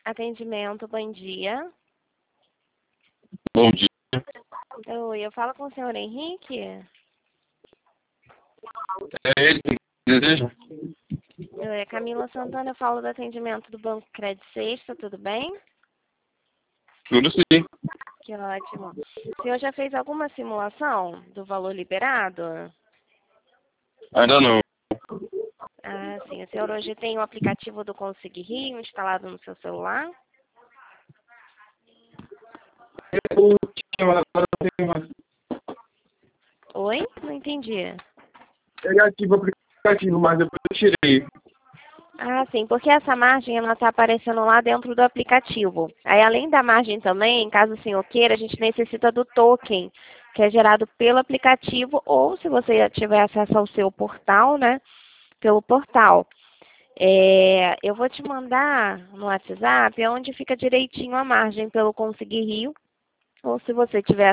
Atendimento, bom dia. Bom dia. Oi, eu falo com o senhor Henrique? É ele que deseja? Oi, Camila Santana, eu falo do atendimento do Banco Crédito Sexta, tudo bem? Tudo sim. Que ótimo. O senhor já fez alguma simulação do valor liberado? Ainda não. Ah, sim. O senhor hoje tem o aplicativo do Consegui Rio instalado no seu celular? Eu tinha, agora não tenho mais. Oi? Não entendi. Eu ativo o aplicativo, mas depois eu tirei. Ah, sim, porque essa margem ela está aparecendo lá dentro do aplicativo. Aí, além da margem também, caso o senhor queira, a gente necessita do token, que é gerado pelo aplicativo, ou se você já tiver acesso ao seu portal, né, pelo portal. Eu vou te mandar no WhatsApp onde fica direitinho a margem pelo Conseguir Rio, ou se você tiver